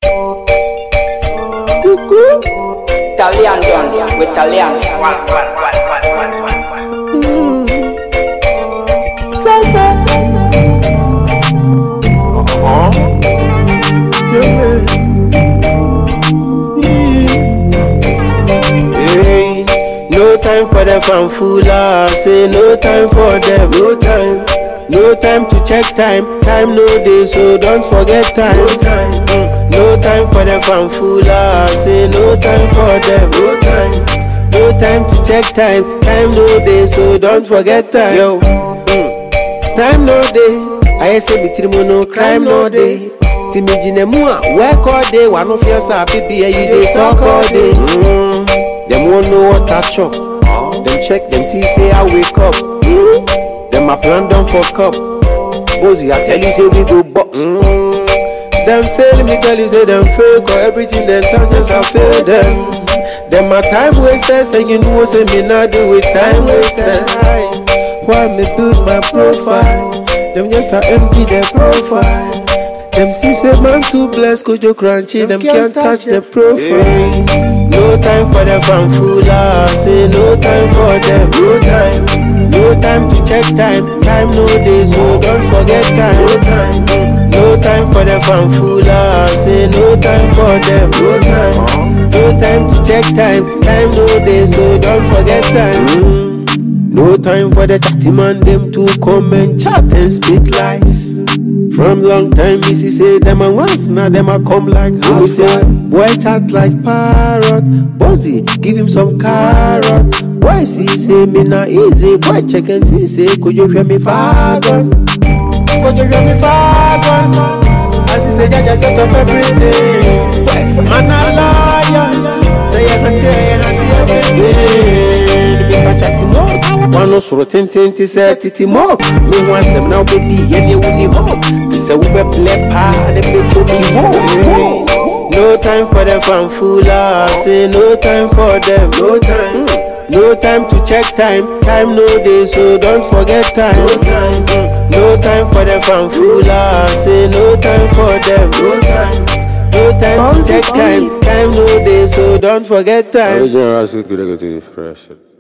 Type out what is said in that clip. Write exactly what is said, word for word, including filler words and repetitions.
Cuckoo. Italian done with Italian. Uh-huh. Yeah. Hey, no time for the fanfula. Say no time for them. No time. No time to check time. Time no day, so don't forget time. No time. Mm. No time for the fanfula. Say no time for them. No time. No time to check time. Time no day, so don't forget time. Yo. Mm. Time no day. I say bitirimo no crime no day. Timijine mua work all day. One of your sa baby you dey talk all day. Mm. Them won't know what I chop. Oh. Them check them see say I wake up. Mm. Them my plan done for cup. Bozy I tell you say we go box. Mm. Them fail me tell you say them fail. Cause everything them turn just I fail them. Them my time wasters and you know say me not do with time wasters. Why me build my profile? Them just a envy their profile. Them see say man too blessed, Kojo crunchy. Them can't touch the profile. Hey. No time for the fanfula. Say no time for them. No time. No time to check time. Time no day, so don't forget time. No time. No time for the fanfula. Say no time for them. No time. No time to check time. Time no day, so don't forget time. Mm. No time for the chatty man, them to come and chat and speak lies. From long time, we see say them a once, now them a come like house. Boy chat like parrot, Buzzy, give him some carrot. Boy see say me not easy, boy check and see say could you hear me fagon? Could you hear me fagon? As he say just set up everything. Man a liar, say you can tell everything. Mister Chatty Mock, one no sort ten ten to say Titi Mock. Me want them now be the any winnie hope. This a we play pa the big choky mo. No time for the fanfula. Say no time for them. No time. No time to check time. Time no day, so don't forget time. No time. No time for the fanfula. Say no time for them. No time. No time to check time. Time no day, so don't forget time. Original Rascal could go to the fresh.